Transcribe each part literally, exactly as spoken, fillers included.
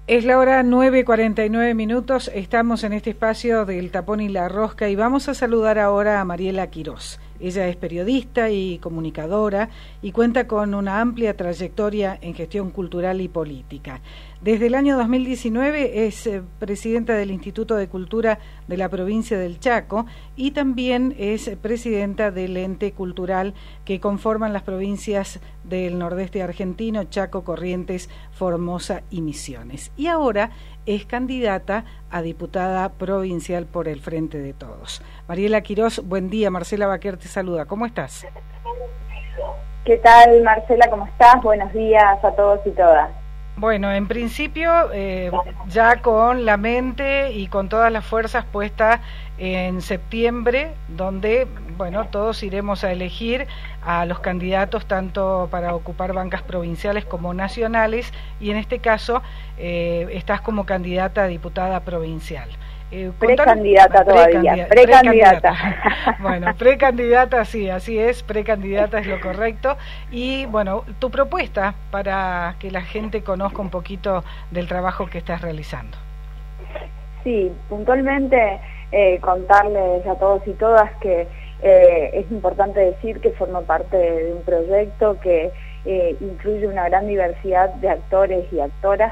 Es la hora nueve cuarenta y nueve minutos, estamos en este espacio del Tapón y la Rosca y vamos a saludar ahora a Mariela Quirós. Ella es periodista y comunicadora y cuenta con una amplia trayectoria en gestión cultural y política. Desde el año dos mil diecinueve es eh, presidenta del Instituto de Cultura de la provincia del Chaco y también es presidenta del ente cultural que conforman las provincias del nordeste argentino, Chaco, Corrientes, Formosa y Misiones. Y ahora es candidata a diputada provincial por el Frente de Todos. Mariela Quirós, buen día. Marcela Baquer te saluda. ¿Cómo estás? ¿Qué tal, Marcela? ¿Cómo estás? Buenos días a todos y todas. Bueno, en principio eh, ya con la mente y con todas las fuerzas puestas en septiembre, donde, bueno, todos iremos a elegir a los candidatos tanto para ocupar bancas provinciales como nacionales, y en este caso eh, estás como candidata a diputada provincial. Eh, precandidata todavía, precandidata. precandidata. Bueno, precandidata, sí, así es, precandidata es lo correcto. Y bueno, tu propuesta para que la gente conozca un poquito del trabajo que estás realizando. Sí, puntualmente eh, contarles a todos y todas que eh, es importante decir que formo parte de un proyecto que eh, incluye una gran diversidad de actores y actoras,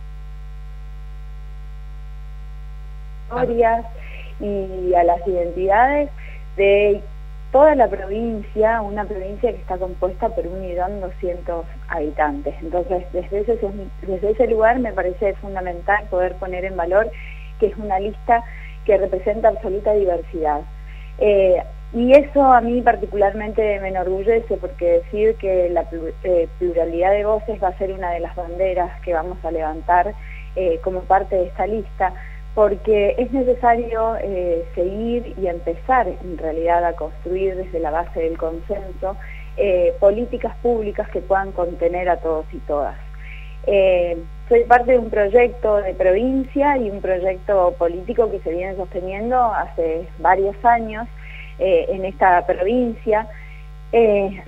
y a las identidades de toda la provincia, una provincia que está compuesta por un millón doscientos habitantes. Entonces, desde ese, desde ese lugar me parece fundamental poder poner en valor que es una lista que representa absoluta diversidad. Eh, y eso a mí particularmente me enorgullece, porque decir que la pluralidad de voces va a ser una de las banderas que vamos a levantar eh, como parte de esta lista, porque es necesario eh, seguir y empezar en realidad a construir desde la base del consenso eh, políticas públicas que puedan contener a todos y todas. Eh, soy parte de un proyecto de provincia y un proyecto político que se viene sosteniendo hace varios años eh, en esta provincia, eh,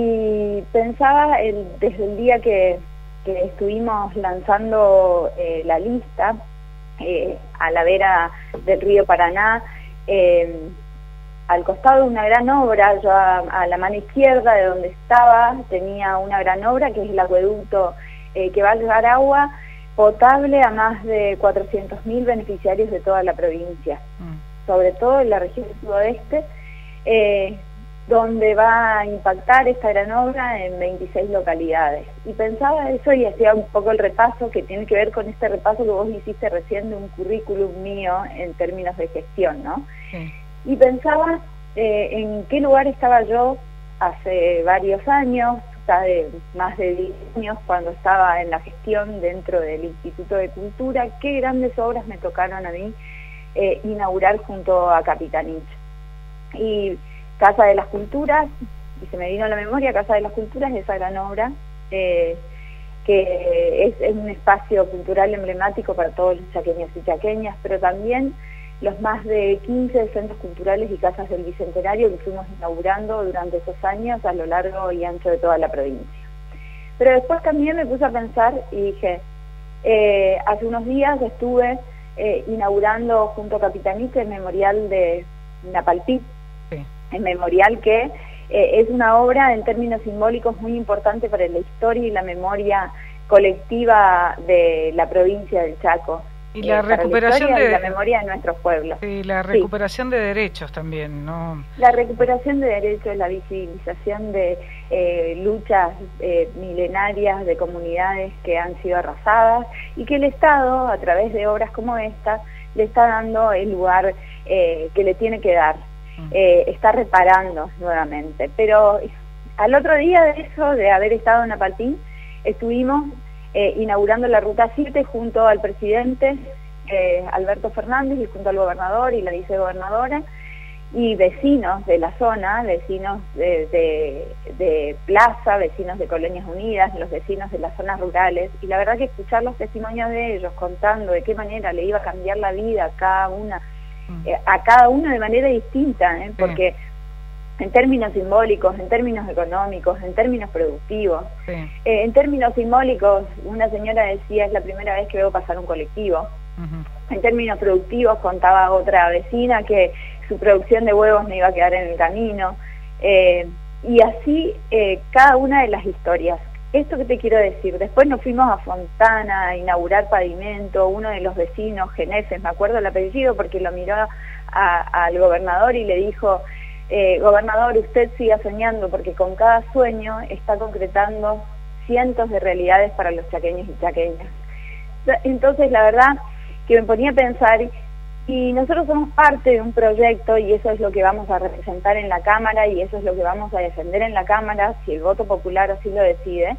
y pensaba el, desde el día que, que estuvimos lanzando eh, la lista, Eh, a la vera del río Paraná, eh, al costado de una gran obra, yo a, a la mano izquierda de donde estaba tenía una gran obra que es el acueducto eh, que va a llevar agua potable a más de cuatrocientos mil beneficiarios de toda la provincia, mm. sobre todo en la región sudoeste, eh, donde va a impactar esta gran obra en veintiséis localidades. Y pensaba eso y hacía un poco el repaso que tiene que ver con este repaso que vos hiciste recién de un currículum mío en términos de gestión, ¿no? Sí. Y pensaba eh, en qué lugar estaba yo hace varios años, de más de diez años, cuando estaba en la gestión dentro del Instituto de Cultura, qué grandes obras me tocaron a mí eh, inaugurar junto a Capitanich. Y Casa de las Culturas, y se me vino a la memoria, Casa de las Culturas, esa gran obra, eh, que es, es un espacio cultural emblemático para todos los chaqueños y chaqueñas, pero también los más de quince centros culturales y casas del Bicentenario que fuimos inaugurando durante esos años a lo largo y ancho de toda la provincia. Pero después también me puse a pensar y dije, eh, hace unos días estuve eh, inaugurando junto a Capitanich el memorial de Napalpí, sí. El memorial que eh, es una obra en términos simbólicos muy importante para la historia y la memoria colectiva de la provincia del Chaco. Y la eh, recuperación la de la memoria de nuestros pueblos. Y la recuperación sí. de derechos también, ¿no? La recuperación de derechos, la visibilización de eh, luchas eh, milenarias de comunidades que han sido arrasadas y que el Estado, a través de obras como esta, le está dando el lugar eh, que le tiene que dar. Eh, está reparando nuevamente. Pero al otro día de eso, de haber estado en Napalpí, estuvimos eh, inaugurando la Ruta siete junto al presidente eh, Alberto Fernández y junto al gobernador y la vicegobernadora y vecinos de la zona, vecinos de, de, de Plaza, vecinos de Colonias Unidas, los vecinos de las zonas rurales, y la verdad que escuchar los testimonios de ellos contando de qué manera le iba a cambiar la vida a cada una, Eh, a cada uno de manera distinta, ¿eh? Porque en términos simbólicos, en términos económicos, en términos productivos. Sí. Eh, en términos simbólicos, una señora decía, es la primera vez que veo pasar un colectivo. Uh-huh. En términos productivos, contaba otra vecina que su producción de huevos no iba a quedar en el camino. Eh, y así eh, cada una de las historias. Esto que te quiero decir, después nos fuimos a Fontana a inaugurar pavimento, uno de los vecinos, Geneses, me acuerdo el apellido porque lo miró a, al gobernador y le dijo, eh, gobernador, usted siga soñando porque con cada sueño está concretando cientos de realidades para los chaqueños y chaqueñas. Entonces la verdad que me ponía a pensar, y nosotros somos parte de un proyecto y eso es lo que vamos a representar en la Cámara y eso es lo que vamos a defender en la Cámara, si el voto popular así lo decide,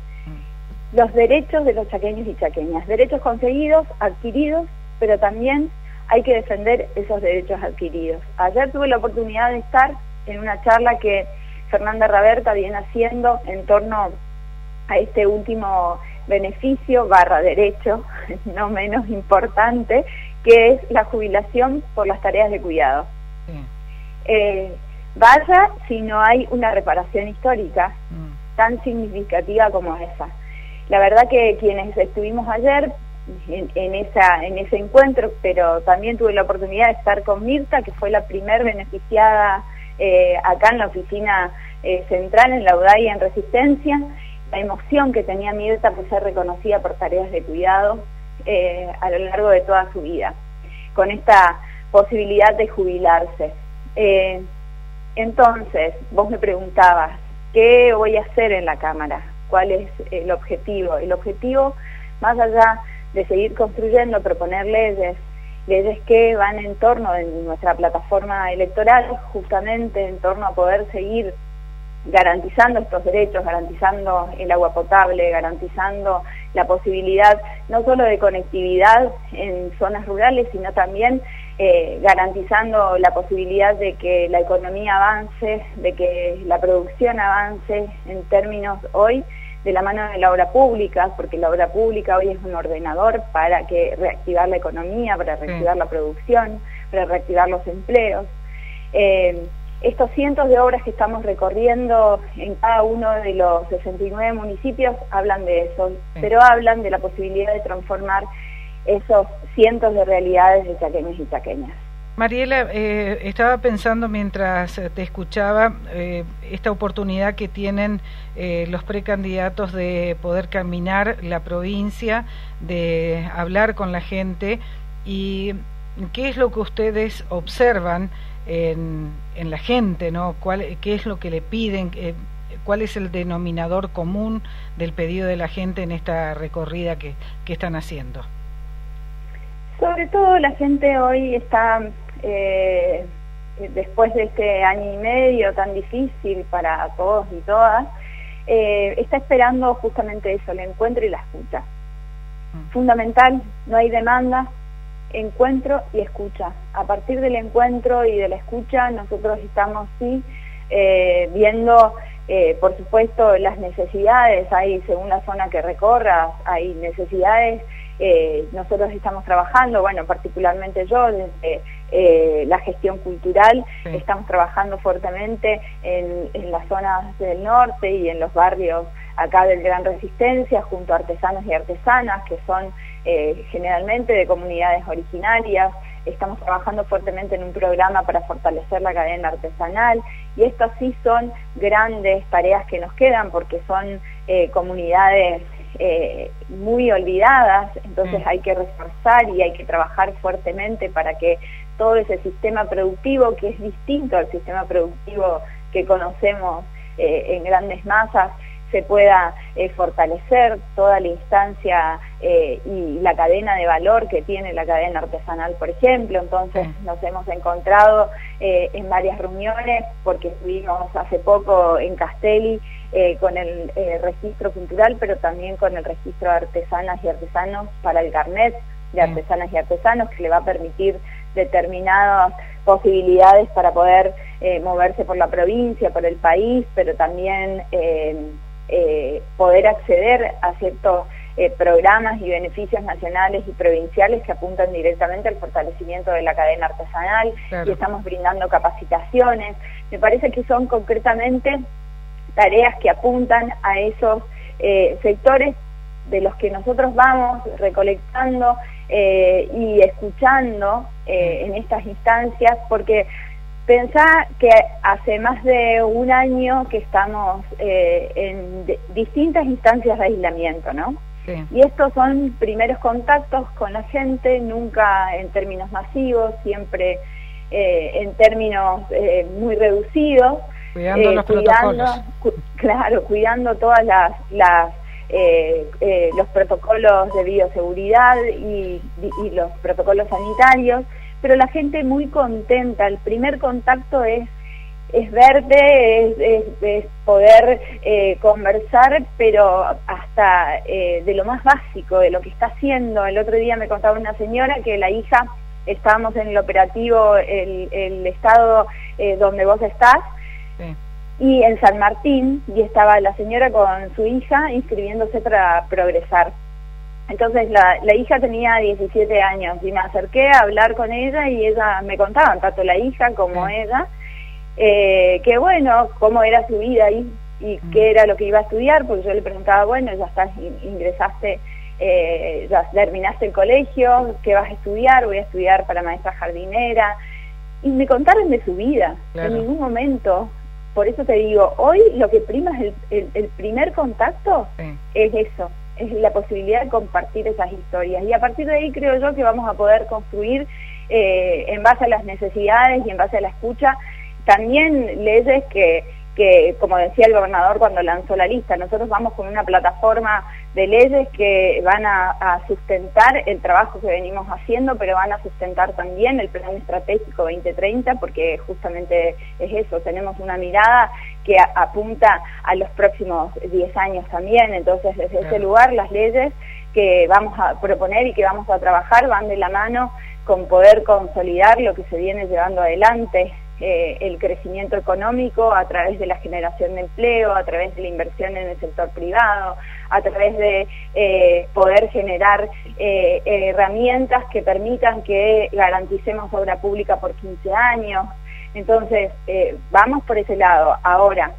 los derechos de los chaqueños y chaqueñas, derechos conseguidos, adquiridos, pero también hay que defender esos derechos adquiridos. Ayer tuve la oportunidad de estar en una charla que Fernanda Raberta viene haciendo en torno a este último beneficio barra derecho, no menos importante, que es la jubilación por las tareas de cuidado. Sí. Eh, vaya si no hay una reparación histórica mm. tan significativa como esa. La verdad que quienes estuvimos ayer en, en, esa, en ese encuentro, pero también tuve la oportunidad de estar con Mirta, que fue la primer beneficiada eh, acá en la oficina eh, central, en la U D A I en Resistencia, la emoción que tenía Mirta por ser reconocida por tareas de cuidado eh, a lo largo de toda su vida, con esta posibilidad de jubilarse. Eh, entonces, vos me preguntabas, ¿qué voy a hacer en la Cámara? ¿Cuál es el objetivo? El objetivo, más allá de seguir construyendo, proponer leyes, leyes que van en torno de nuestra plataforma electoral, justamente en torno a poder seguir garantizando estos derechos, garantizando el agua potable, garantizando la posibilidad no solo de conectividad en zonas rurales, sino también eh, garantizando la posibilidad de que la economía avance, de que la producción avance en términos hoy de la mano de la obra pública, porque la obra pública hoy es un ordenador para que reactivar la economía, para reactivar sí. la producción, para reactivar los empleos. Eh, Estos cientos de obras que estamos recorriendo en cada uno de los sesenta y nueve municipios hablan de eso, sí. pero hablan de la posibilidad de transformar esos cientos de realidades de chaqueños y chaqueñas. Mariela, eh, estaba pensando mientras te escuchaba eh, esta oportunidad que tienen eh, los precandidatos de poder caminar la provincia, de hablar con la gente, y qué es lo que ustedes observan En, en la gente, ¿no? ¿Cuál, qué es lo que le piden? Eh, ¿Cuál es el denominador común del pedido de la gente en esta recorrida que, que están haciendo? Sobre todo la gente hoy está, eh, después de este año y medio tan difícil para todos y todas, eh, está esperando justamente eso, el encuentro y la escucha. Mm. Fundamental, no hay demanda, encuentro y escucha. A partir del encuentro y de la escucha nosotros estamos sí eh, viendo eh, por supuesto las necesidades, hay según la zona que recorras, hay necesidades, eh, nosotros estamos trabajando, bueno particularmente yo desde eh, la gestión cultural, sí. estamos trabajando fuertemente en, en las zonas del norte y en los barrios acá del Gran Resistencia, junto a artesanos y artesanas que son eh, generalmente de comunidades originarias. Estamos trabajando fuertemente en un programa para fortalecer la cadena artesanal y estas sí son grandes tareas que nos quedan porque son eh, comunidades eh, muy olvidadas, entonces hay que reforzar y hay que trabajar fuertemente para que todo ese sistema productivo, que es distinto al sistema productivo que conocemos eh, en grandes masas, se pueda eh, fortalecer toda la instancia eh, y la cadena de valor que tiene la cadena artesanal, por ejemplo. Entonces nos hemos encontrado eh, en varias reuniones, porque estuvimos hace poco en Castelli eh, con el eh, registro cultural, pero también con el registro de artesanas y artesanos para el carnet de artesanas y artesanos, que le va a permitir determinadas posibilidades para poder eh, moverse por la provincia, por el país, pero también eh, Eh, poder acceder a ciertos eh, programas y beneficios nacionales y provinciales que apuntan directamente al fortalecimiento de la cadena artesanal, claro. Y estamos brindando capacitaciones. Me parece que son concretamente tareas que apuntan a esos eh, sectores de los que nosotros vamos recolectando eh, y escuchando eh, en estas instancias, porque pensá que hace más de un año que estamos eh, en de, distintas instancias de aislamiento, ¿no? Sí. Y estos son primeros contactos con la gente, nunca en términos masivos, siempre eh, en términos eh, muy reducidos, cuidando eh, los cuidando, protocolos. Cu claro, cuidando todas las, las eh, eh, los protocolos de bioseguridad y, y los protocolos sanitarios, pero la gente muy contenta. El primer contacto es es verte, es, es, es poder eh, conversar, pero hasta eh, de lo más básico, de lo que está haciendo. El otro día me contaba una señora que la hija, estábamos en el operativo, el, el estado eh, donde vos estás, sí. Y en San Martín, y estaba la señora con su hija inscribiéndose para progresar. Entonces la, la hija tenía diecisiete años y me acerqué a hablar con ella y ella me contaba, tanto la hija como sí. ella, eh, que bueno, cómo era su vida ahí y mm. qué era lo que iba a estudiar, porque yo le preguntaba, bueno, ya estás, ingresaste, eh, ya terminaste el colegio, ¿qué vas a estudiar? Voy a estudiar para maestra jardinera. Y me contaron de su vida, claro. En ningún momento. Por eso te digo, hoy lo que prima es el, el, el primer contacto, sí. Es eso, es la posibilidad de compartir esas historias. Y a partir de ahí creo yo que vamos a poder construir, eh, en base a las necesidades y en base a la escucha, también leyes que, que, como decía el gobernador cuando lanzó la lista, nosotros vamos con una plataforma de leyes que van a, a sustentar el trabajo que venimos haciendo, pero van a sustentar también el Plan Estratégico veinte treinta, porque justamente es eso, tenemos una mirada que a, apunta a los próximos diez años también. Entonces desde claro. ese lugar las leyes que vamos a proponer y que vamos a trabajar van de la mano con poder consolidar lo que se viene llevando adelante, eh, el crecimiento económico a través de la generación de empleo, a través de la inversión en el sector privado, a través de eh, poder generar eh, herramientas que permitan que garanticemos obra pública por quince años. Entonces, eh, vamos por ese lado. Ahora,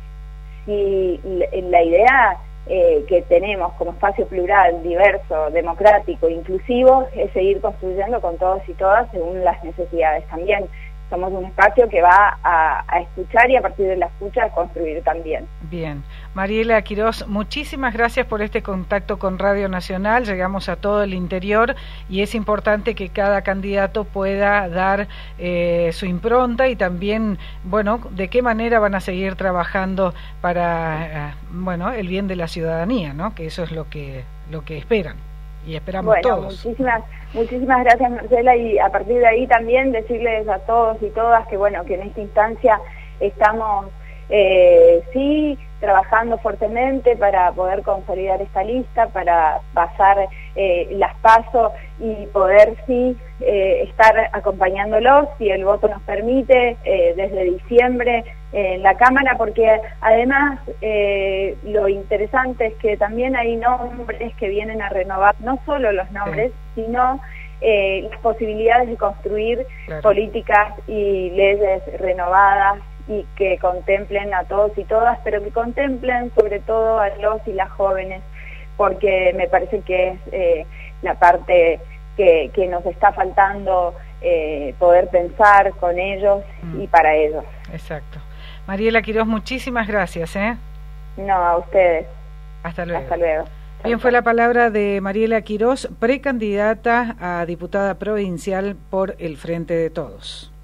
si la idea eh, que tenemos como espacio plural, diverso, democrático, inclusivo, es seguir construyendo con todos y todas según las necesidades también. Somos un espacio que va a, a escuchar y a partir de la escucha a construir también. Bien. Mariela Quirós, muchísimas gracias por este contacto con Radio Nacional. Llegamos a todo el interior y es importante que cada candidato pueda dar eh, su impronta y también, bueno, de qué manera van a seguir trabajando para, eh, bueno, el bien de la ciudadanía, ¿no? Que eso es lo que, lo que esperan. Y esperamos bueno, todos. Muchísimas, muchísimas gracias, Marcela, y a partir de ahí también decirles a todos y todas que bueno, que en esta instancia estamos eh, sí trabajando fuertemente para poder consolidar esta lista, para pasar eh, las PASO y poder sí eh, estar acompañándolos, si el voto nos permite, eh, desde diciembre eh, en la Cámara, porque además eh, lo interesante es que también hay nombres que vienen a renovar, no solo los nombres, sí. sino eh, las posibilidades de construir claro. políticas y leyes renovadas y que contemplen a todos y todas, pero que contemplen sobre todo a los y las jóvenes, porque me parece que es eh, la parte que, que nos está faltando eh, poder pensar con ellos mm. y para ellos. Exacto. Mariela Quirós, muchísimas gracias. ¿eh? No, a ustedes. Hasta luego. Hasta luego. Bien, fue la palabra de Mariela Quirós, precandidata a diputada provincial por el Frente de Todos.